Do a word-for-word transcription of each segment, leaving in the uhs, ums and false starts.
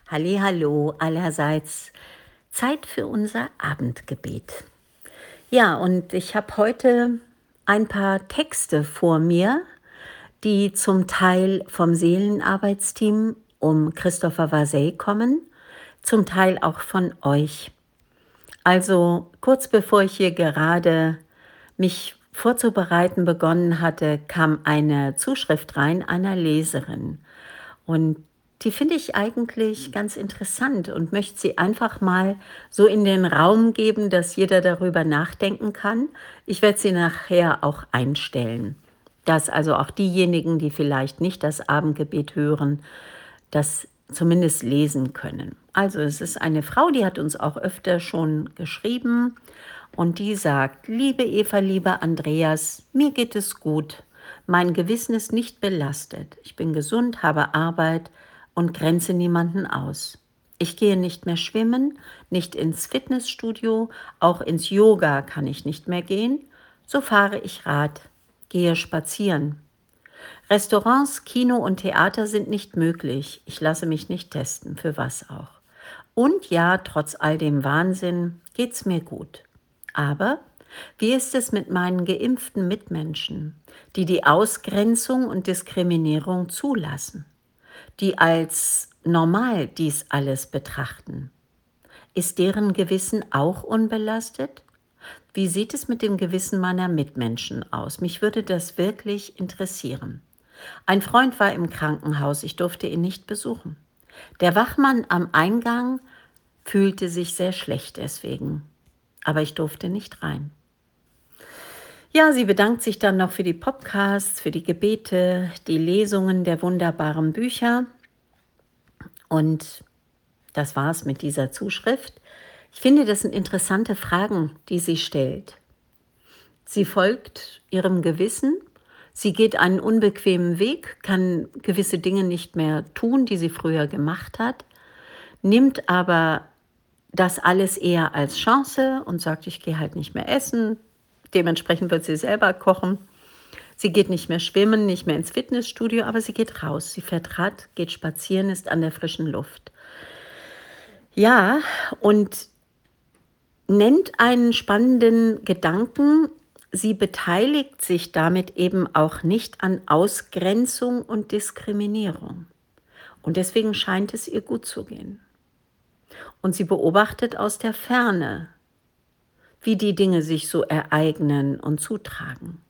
Hallihallo allerseits. Zeit für unser Abendgebet. Ja, und ich habe heute ein paar Texte vor mir, die zum Teil vom Seelenarbeitsteam um Christopher Vasey kommen, zum Teil auch von euch. Also kurz bevor ich hier gerade mich vorzubereiten begonnen hatte, kam eine Zuschrift rein einer Leserin. Und die finde ich eigentlich ganz interessant und möchte sie einfach mal so in den Raum geben, dass jeder darüber nachdenken kann. Ich werde sie nachher auch einstellen, dass also auch diejenigen, die vielleicht nicht das Abendgebet hören, das zumindest lesen können. Also es ist eine Frau, die hat uns auch öfter schon geschrieben und die sagt: Liebe Eva, lieber Andreas, mir geht es gut. Mein Gewissen ist nicht belastet. Ich bin gesund, habe Arbeit und grenze niemanden aus. Ich gehe nicht mehr schwimmen, nicht ins Fitnessstudio, auch ins Yoga kann ich nicht mehr gehen. So fahre ich Rad, gehe spazieren. Restaurants, Kino und Theater sind nicht möglich. Ich lasse mich nicht testen, für was auch. Und ja, trotz all dem Wahnsinn geht's mir gut. Aber wie ist es mit meinen geimpften Mitmenschen, die die Ausgrenzung und Diskriminierung zulassen, die als normal dies alles betrachten? Ist deren Gewissen auch unbelastet? Wie sieht es mit dem Gewissen meiner Mitmenschen aus? Mich würde das wirklich interessieren. Ein Freund war im Krankenhaus, ich durfte ihn nicht besuchen. Der Wachmann am Eingang fühlte sich sehr schlecht deswegen, aber ich durfte nicht rein. Ja, sie bedankt sich dann noch für die Podcasts, für die Gebete, die Lesungen der wunderbaren Bücher. Und das war's mit dieser Zuschrift. Ich finde, das sind interessante Fragen, die sie stellt. Sie folgt ihrem Gewissen. Sie geht einen unbequemen Weg, kann gewisse Dinge nicht mehr tun, die sie früher gemacht hat, nimmt aber das alles eher als Chance und sagt, ich gehe halt nicht mehr essen. Dementsprechend wird sie selber kochen. Sie geht nicht mehr schwimmen, nicht mehr ins Fitnessstudio, aber sie geht raus. Sie fährt Rad, geht spazieren, ist an der frischen Luft. Ja, und nennt einen spannenden Gedanken. Sie beteiligt sich damit eben auch nicht an Ausgrenzung und Diskriminierung. Und deswegen scheint es ihr gut zu gehen. Und sie beobachtet aus der Ferne, wie die Dinge sich so ereignen und zutragen.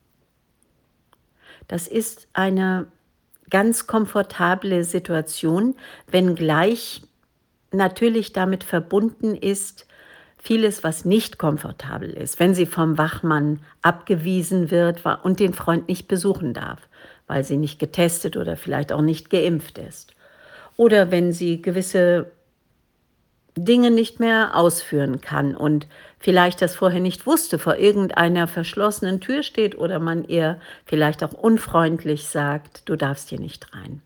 Das ist eine ganz komfortable Situation, wenngleich natürlich damit verbunden ist, vieles, was nicht komfortabel ist, wenn sie vom Wachmann abgewiesen wird und den Freund nicht besuchen darf, weil sie nicht getestet oder vielleicht auch nicht geimpft ist. Oder wenn sie gewisse Dinge nicht mehr ausführen kann und vielleicht das vorher nicht wusste, vor irgendeiner verschlossenen Tür steht oder man ihr vielleicht auch unfreundlich sagt, du darfst hier nicht rein.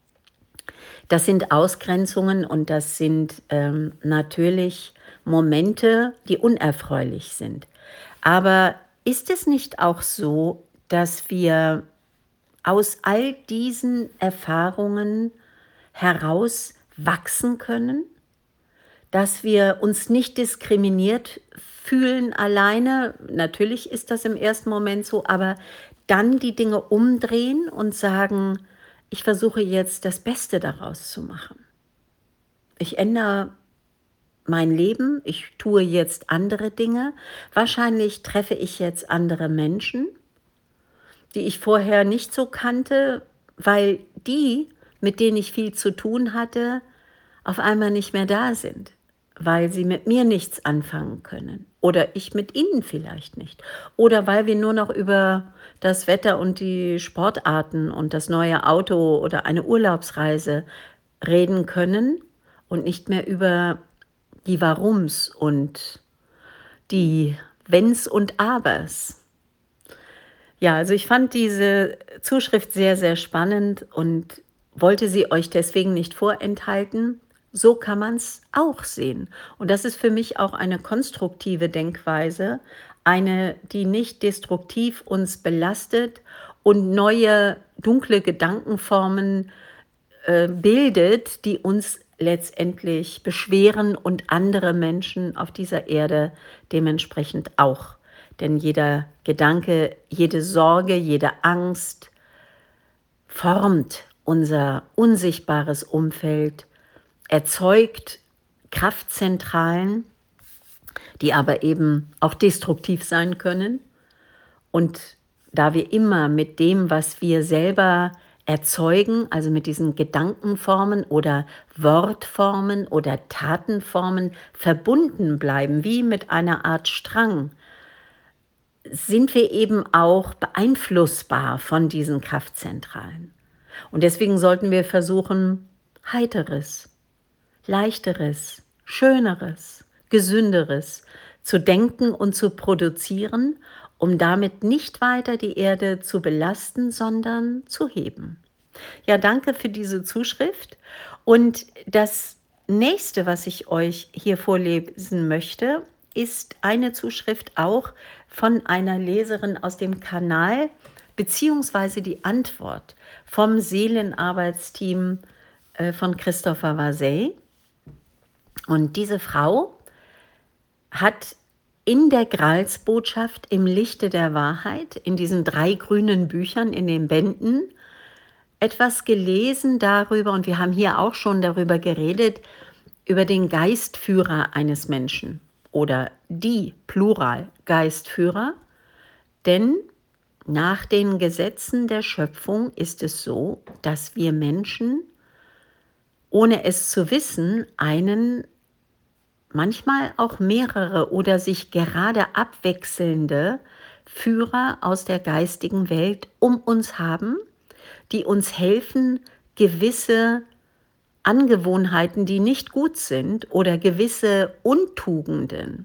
Das sind Ausgrenzungen und das sind ähm, natürlich Momente, die unerfreulich sind. Aber ist es nicht auch so, dass wir aus all diesen Erfahrungen heraus wachsen können? Dass wir uns nicht diskriminiert fühlen alleine. Natürlich ist das im ersten Moment so, aber dann die Dinge umdrehen und sagen, ich versuche jetzt das Beste daraus zu machen. Ich ändere mein Leben, ich tue jetzt andere Dinge. Wahrscheinlich treffe ich jetzt andere Menschen, die ich vorher nicht so kannte, weil die, mit denen ich viel zu tun hatte, auf einmal nicht mehr da sind, weil sie mit mir nichts anfangen können oder ich mit ihnen vielleicht nicht oder weil wir nur noch über das Wetter und die Sportarten und das neue Auto oder eine Urlaubsreise reden können und nicht mehr über die Warums und die Wenns und Abers. Ja, also ich fand diese Zuschrift sehr, sehr spannend und wollte sie euch deswegen nicht vorenthalten. So kann man es auch sehen. Und das ist für mich auch eine konstruktive Denkweise, eine, die nicht destruktiv uns belastet und neue dunkle Gedankenformen äh, bildet, die uns letztendlich beschweren und andere Menschen auf dieser Erde dementsprechend auch. Denn jeder Gedanke, jede Sorge, jede Angst formt unser unsichtbares Umfeld, erzeugt Kraftzentralen, die aber eben auch destruktiv sein können. Und da wir immer mit dem, was wir selber erzeugen, also mit diesen Gedankenformen oder Wortformen oder Tatenformen verbunden bleiben, wie mit einer Art Strang, sind wir eben auch beeinflussbar von diesen Kraftzentralen. Und deswegen sollten wir versuchen, Heiteres, Leichteres, Schöneres, Gesünderes zu denken und zu produzieren, um damit nicht weiter die Erde zu belasten, sondern zu heben. Ja, danke für diese Zuschrift. Und das nächste, was ich euch hier vorlesen möchte, ist eine Zuschrift auch von einer Leserin aus dem Kanal, beziehungsweise die Antwort vom Seelenarbeitsteam äh, von Christopher Vasey. Und diese Frau hat in der Gralsbotschaft im Lichte der Wahrheit, in diesen drei grünen Büchern, in den Bänden, etwas gelesen darüber, und wir haben hier auch schon darüber geredet, über den Geistführer eines Menschen oder die Plural Geistführer, denn nach den Gesetzen der Schöpfung ist es so, dass wir Menschen, ohne es zu wissen, einen, manchmal auch mehrere oder sich gerade abwechselnde Führer aus der geistigen Welt um uns haben, die uns helfen, gewisse Angewohnheiten, die nicht gut sind, oder gewisse Untugenden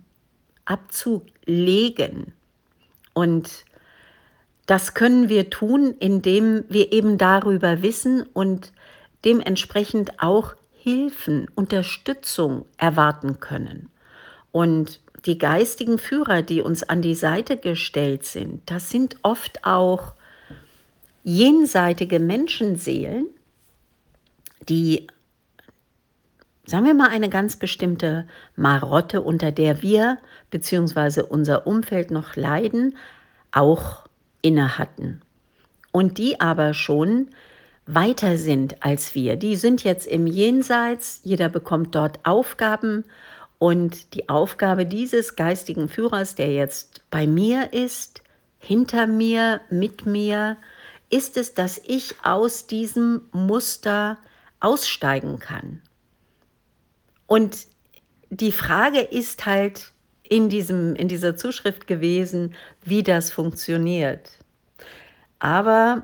abzulegen. Und das können wir tun, indem wir eben darüber wissen und dementsprechend auch Hilfen, Unterstützung erwarten können. Und die geistigen Führer, die uns an die Seite gestellt sind, das sind oft auch jenseitige Menschenseelen, die, sagen wir mal, eine ganz bestimmte Marotte, unter der wir bzw. unser Umfeld noch leiden, auch inne hatten. Und die aber schon weiter sind als wir. Die sind jetzt im Jenseits, jeder bekommt dort Aufgaben, und die Aufgabe dieses geistigen Führers, der jetzt bei mir ist, hinter mir, mit mir, ist es, dass ich aus diesem Muster aussteigen kann. Und die Frage ist halt in, diesem, in dieser Zuschrift gewesen, wie das funktioniert. Aber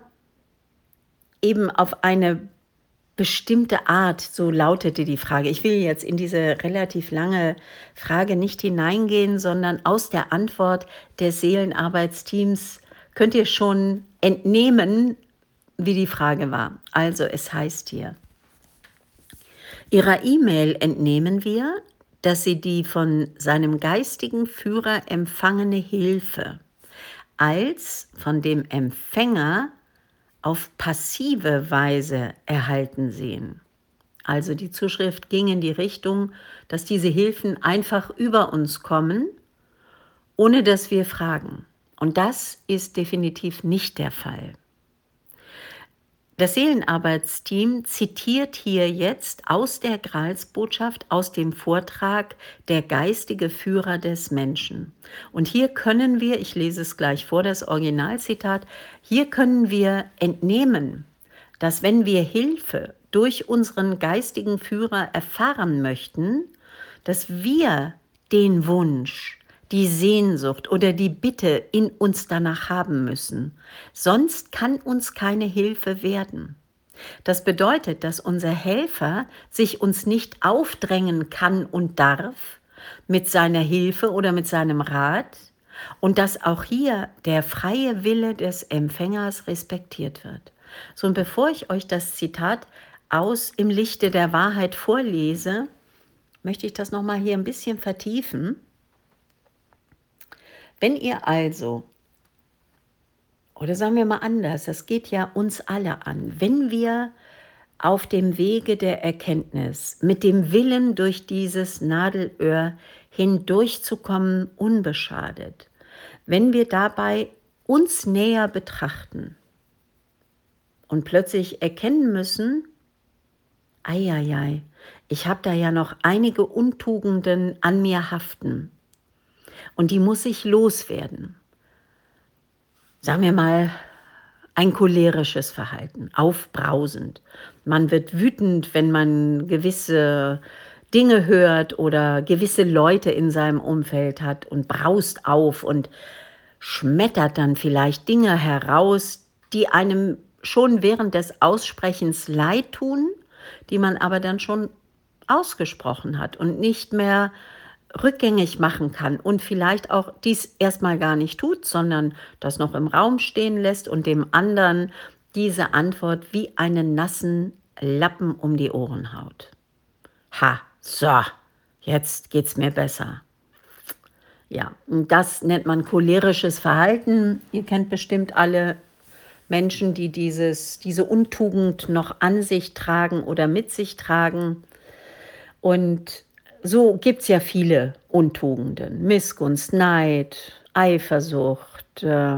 eben auf eine bestimmte Art, so lautete die Frage. Ich will jetzt in diese relativ lange Frage nicht hineingehen, sondern aus der Antwort des Seelenarbeitsteams könnt ihr schon entnehmen, wie die Frage war. Also es heißt hier: Ihrer E-Mail entnehmen wir, dass Sie die von seinem geistigen Führer empfangene Hilfe als von dem Empfänger auf passive Weise erhalten sehen. Also die Zuschrift ging in die Richtung, dass diese Hilfen einfach über uns kommen, ohne dass wir fragen. Und das ist definitiv nicht der Fall. Das Seelenarbeitsteam zitiert hier jetzt aus der Gralsbotschaft, aus dem Vortrag Der geistige Führer des Menschen. Und hier können wir, ich lese es gleich vor, das Originalzitat, hier können wir entnehmen, dass wenn wir Hilfe durch unseren geistigen Führer erfahren möchten, dass wir den Wunsch, die Sehnsucht oder die Bitte in uns danach haben müssen. Sonst kann uns keine Hilfe werden. Das bedeutet, dass unser Helfer sich uns nicht aufdrängen kann und darf mit seiner Hilfe oder mit seinem Rat, und dass auch hier der freie Wille des Empfängers respektiert wird. So, und bevor ich euch das Zitat aus Im Lichte der Wahrheit vorlese, möchte ich das nochmal hier ein bisschen vertiefen. Wenn ihr also, oder sagen wir mal anders, das geht ja uns alle an, wenn wir auf dem Wege der Erkenntnis, mit dem Willen durch dieses Nadelöhr hindurchzukommen, unbeschadet. Wenn wir dabei uns näher betrachten und plötzlich erkennen müssen, eieiei, ich habe da ja noch einige Untugenden an mir haften und die muss ich loswerden. Sagen wir mal, ein cholerisches Verhalten, aufbrausend. Man wird wütend, wenn man gewisse Dinge hört oder gewisse Leute in seinem Umfeld hat und braust auf und schmettert dann vielleicht Dinge heraus, die einem schon während des Aussprechens leid tun, die man aber dann schon ausgesprochen hat und nicht mehr rückgängig machen kann und vielleicht auch dies erstmal gar nicht tut, sondern das noch im Raum stehen lässt und dem anderen diese Antwort wie einen nassen Lappen um die Ohren haut. Ha, so, jetzt geht's mir besser. Ja, und das nennt man cholerisches Verhalten. Ihr kennt bestimmt alle Menschen, die dieses, diese Untugend noch an sich tragen oder mit sich tragen. Und so gibt es ja viele Untugenden. Missgunst, Neid, Eifersucht, äh,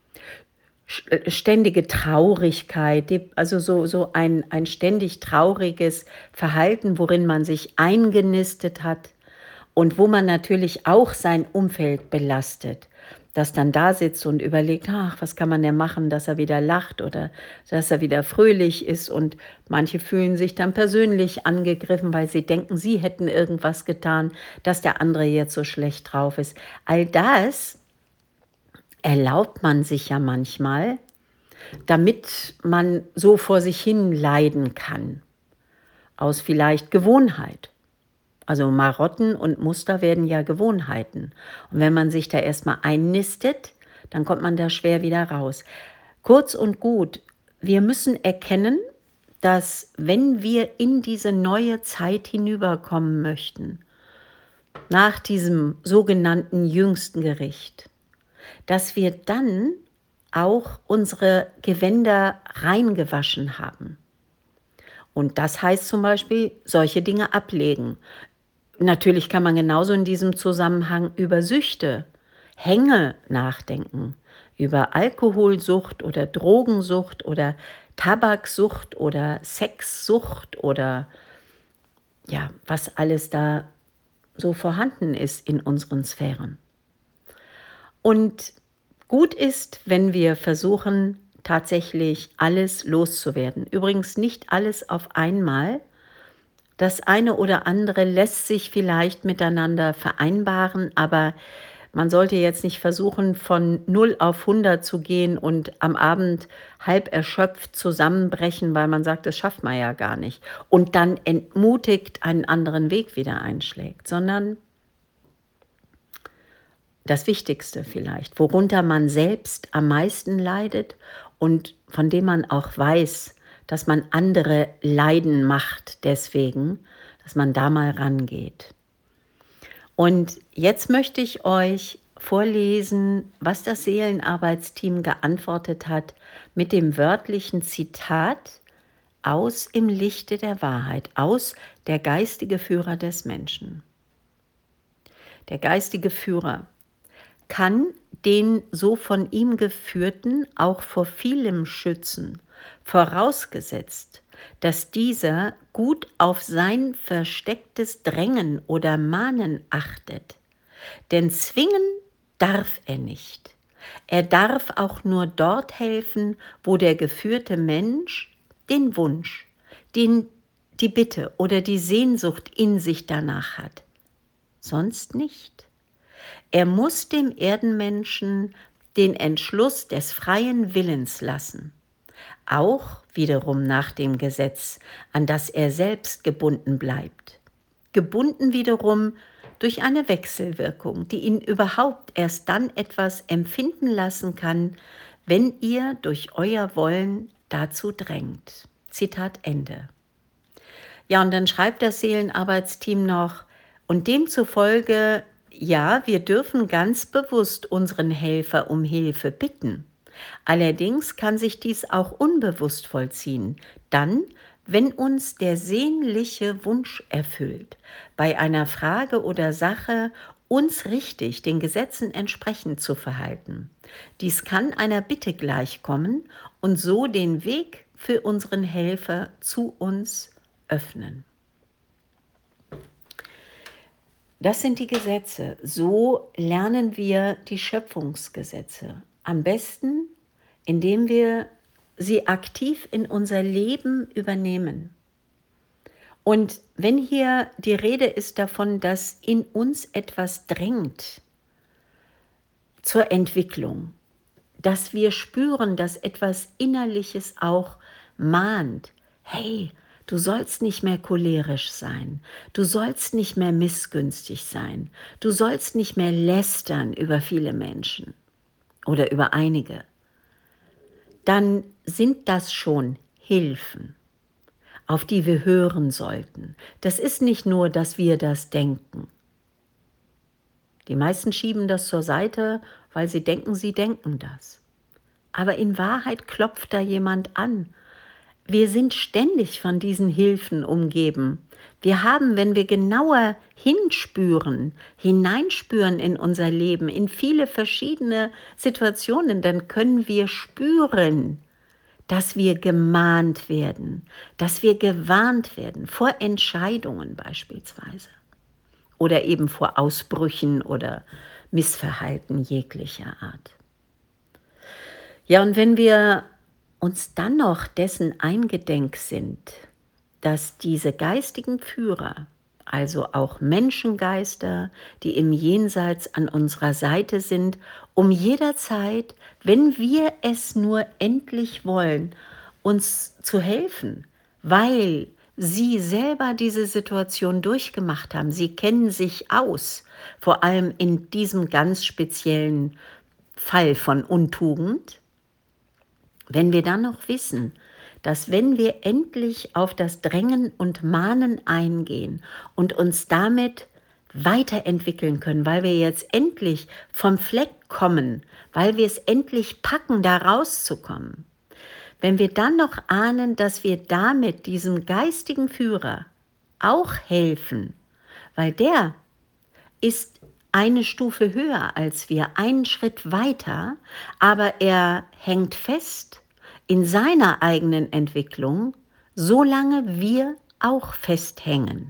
ständige Traurigkeit, also so, so ein, ein ständig trauriges Verhalten, worin man sich eingenistet hat und wo man natürlich auch sein Umfeld belastet, das dann da sitzt und überlegt, ach, was kann man denn machen, dass er wieder lacht oder dass er wieder fröhlich ist, und manche fühlen sich dann persönlich angegriffen, weil sie denken, sie hätten irgendwas getan, dass der andere jetzt so schlecht drauf ist. All das erlaubt man sich ja manchmal, damit man so vor sich hin leiden kann, aus vielleicht Gewohnheit. Also Marotten und Muster werden ja Gewohnheiten. Und wenn man sich da erstmal einnistet, dann kommt man da schwer wieder raus. Kurz und gut, wir müssen erkennen, dass wenn wir in diese neue Zeit hinüberkommen möchten, nach diesem sogenannten jüngsten Gericht, dass wir dann auch unsere Gewänder reingewaschen haben. Und das heißt zum Beispiel, solche Dinge ablegen. Natürlich kann man genauso in diesem Zusammenhang über Süchte, Hänge nachdenken, über Alkoholsucht oder Drogensucht oder Tabaksucht oder Sexsucht oder ja, was alles da so vorhanden ist in unseren Sphären. Und gut ist, wenn wir versuchen, tatsächlich alles loszuwerden. Übrigens nicht alles auf einmal. Das eine oder andere lässt sich vielleicht miteinander vereinbaren, aber man sollte jetzt nicht versuchen, von null auf hundert zu gehen und am Abend halb erschöpft zusammenbrechen, weil man sagt, das schafft man ja gar nicht. Und dann entmutigt einen anderen Weg wieder einschlägt, sondern das Wichtigste vielleicht, worunter man selbst am meisten leidet und von dem man auch weiß, dass man andere leiden macht deswegen, dass man da mal rangeht. Und jetzt möchte ich euch vorlesen, was das Seelenarbeitsteam geantwortet hat mit dem wörtlichen Zitat aus Im Lichte der Wahrheit, aus Der geistige Führer des Menschen. Der geistige Führer kann den so von ihm Geführten auch vor vielem schützen, vorausgesetzt, dass dieser gut auf sein verstecktes Drängen oder Mahnen achtet. Denn zwingen darf er nicht. Er darf auch nur dort helfen, wo der geführte Mensch den Wunsch, den, die Bitte oder die Sehnsucht in sich danach hat. Sonst nicht. Er muss dem Erdenmenschen den Entschluss des freien Willens lassen, auch wiederum nach dem Gesetz, an das er selbst gebunden bleibt. Gebunden wiederum durch eine Wechselwirkung, die ihn überhaupt erst dann etwas empfinden lassen kann, wenn ihr durch euer Wollen dazu drängt. Zitat Ende. Ja, und dann schreibt das Seelenarbeitsteam noch, und demzufolge, ja, wir dürfen ganz bewusst unseren Helfer um Hilfe bitten. Allerdings kann sich dies auch unbewusst vollziehen, dann, Wenn uns der sehnliche Wunsch erfüllt, bei einer Frage oder Sache uns richtig den Gesetzen entsprechend zu verhalten. Dies kann einer Bitte gleichkommen und so den Weg für unseren Helfer zu uns öffnen. Das sind die Gesetze. So lernen wir die Schöpfungsgesetze. Am besten, indem wir sie aktiv in unser Leben übernehmen. Und wenn hier die Rede ist davon, dass in uns etwas drängt zur Entwicklung, dass wir spüren, dass etwas Innerliches auch mahnt, hey, du sollst nicht mehr cholerisch sein, du sollst nicht mehr missgünstig sein, du sollst nicht mehr lästern über viele Menschen oder über einige, dann sind das schon Hilfen, auf die wir hören sollten. Das ist nicht nur, dass wir das denken. Die meisten schieben das zur Seite, weil sie denken, sie denken das. Aber in Wahrheit klopft da jemand an. Wir sind ständig von diesen Hilfen umgeben. Wir haben, wenn wir genauer hinspüren, hineinspüren in unser Leben, in viele verschiedene Situationen, dann können wir spüren, dass wir gemahnt werden, dass wir gewarnt werden, vor Entscheidungen beispielsweise oder eben vor Ausbrüchen oder Missverhalten jeglicher Art. Ja, und wenn wir uns dann noch dessen eingedenk sind, dass diese geistigen Führer, also auch Menschengeister, die im Jenseits an unserer Seite sind, um jederzeit, wenn wir es nur endlich wollen, uns zu helfen, weil sie selber diese Situation durchgemacht haben. Sie kennen sich aus, vor allem in diesem ganz speziellen Fall von Untugend. Wenn wir dann noch wissen, dass wenn wir endlich auf das Drängen und Mahnen eingehen und uns damit weiterentwickeln können, weil wir jetzt endlich vom Fleck kommen, weil wir es endlich packen, da rauszukommen, wenn wir dann noch ahnen, dass wir damit diesem geistigen Führer auch helfen, weil der ist eine Stufe höher als wir, einen Schritt weiter, aber er hängt fest in seiner eigenen Entwicklung, solange wir auch festhängen.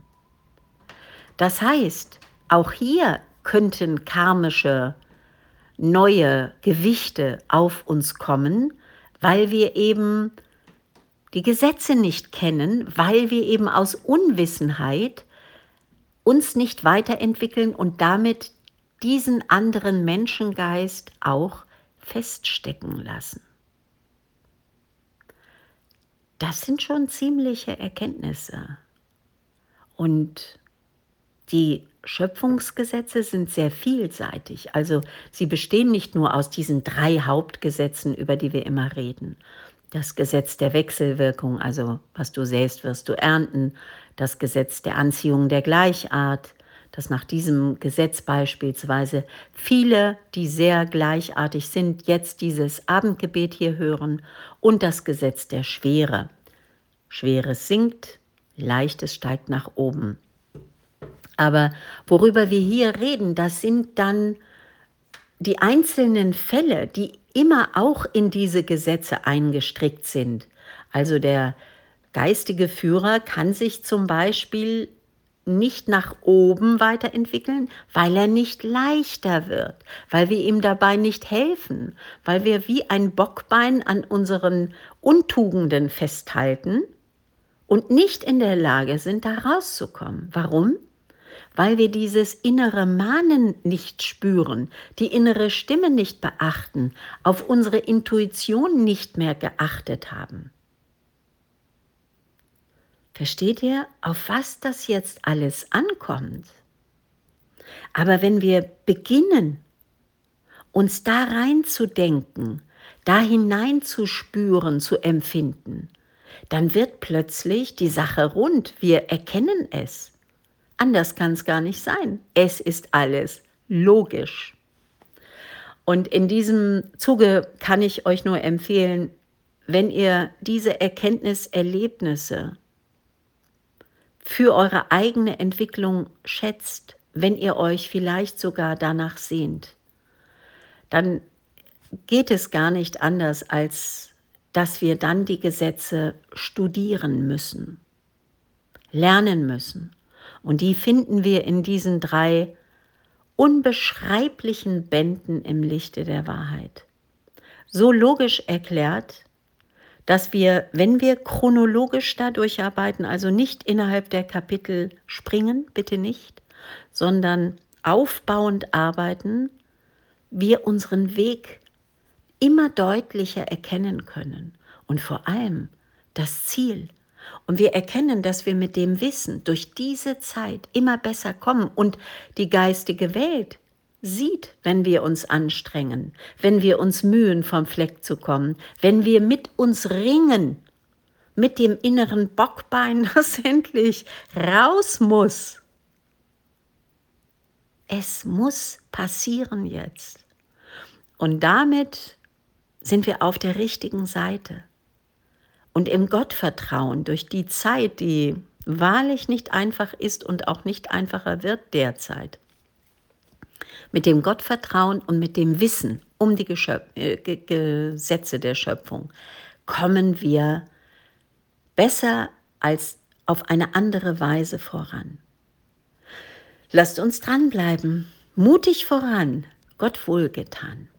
Das heißt, auch hier könnten karmische neue Gewichte auf uns kommen, weil wir eben die Gesetze nicht kennen, weil wir eben aus Unwissenheit uns nicht weiterentwickeln und damit diesen anderen Menschengeist auch feststecken lassen. Das sind schon ziemliche Erkenntnisse. Und die Schöpfungsgesetze sind sehr vielseitig. Also sie bestehen nicht nur aus diesen drei Hauptgesetzen, über die wir immer reden. Das Gesetz der Wechselwirkung, also was du säst, wirst du ernten. Das Gesetz der Anziehung der Gleichart, dass nach diesem Gesetz beispielsweise viele, die sehr gleichartig sind, jetzt dieses Abendgebet hier hören. Und das Gesetz der Schwere. Schweres sinkt, Leichtes steigt nach oben. Aber worüber wir hier reden, das sind dann die einzelnen Fälle, die immer auch in diese Gesetze eingestrickt sind. Also der geistige Führer kann sich zum Beispiel nicht nach oben weiterentwickeln, weil er nicht leichter wird, weil wir ihm dabei nicht helfen, weil wir wie ein Bockbein an unseren Untugenden festhalten und nicht in der Lage sind, da rauszukommen. Warum? Weil wir dieses innere Mahnen nicht spüren, die innere Stimme nicht beachten, auf unsere Intuition nicht mehr geachtet haben. Versteht ihr, auf was das jetzt alles ankommt? Aber wenn wir beginnen, uns da reinzudenken, da hineinzuspüren, zu empfinden, dann wird plötzlich die Sache rund. Wir erkennen es. Anders kann es gar nicht sein. Es ist alles logisch. Und in diesem Zuge kann ich euch nur empfehlen, wenn ihr diese Erkenntniserlebnisse für eure eigene Entwicklung schätzt, wenn ihr euch vielleicht sogar danach sehnt, dann geht es gar nicht anders, als dass wir dann die Gesetze studieren müssen, lernen müssen. Und die finden wir in diesen drei unbeschreiblichen Bänden im Lichte der Wahrheit. So logisch erklärt, dass wir, wenn wir chronologisch da durcharbeiten, also nicht innerhalb der Kapitel springen, bitte nicht, sondern aufbauend arbeiten, wir unseren Weg immer deutlicher erkennen können und vor allem das Ziel. Und wir erkennen, dass wir mit dem Wissen durch diese Zeit immer besser kommen und die geistige Welt sieht, wenn wir uns anstrengen, wenn wir uns mühen, vom Fleck zu kommen, wenn wir mit uns ringen, mit dem inneren Bockbein, das endlich raus muss. Es muss passieren jetzt. Und damit sind wir auf der richtigen Seite. Und im Gottvertrauen durch die Zeit, die wahrlich nicht einfach ist und auch nicht einfacher wird derzeit, mit dem Gottvertrauen und mit dem Wissen um die Geschöp- äh, Ge- Gesetze der Schöpfung kommen wir besser als auf eine andere Weise voran. Lasst uns dranbleiben, mutig voran, Gott wohlgetan.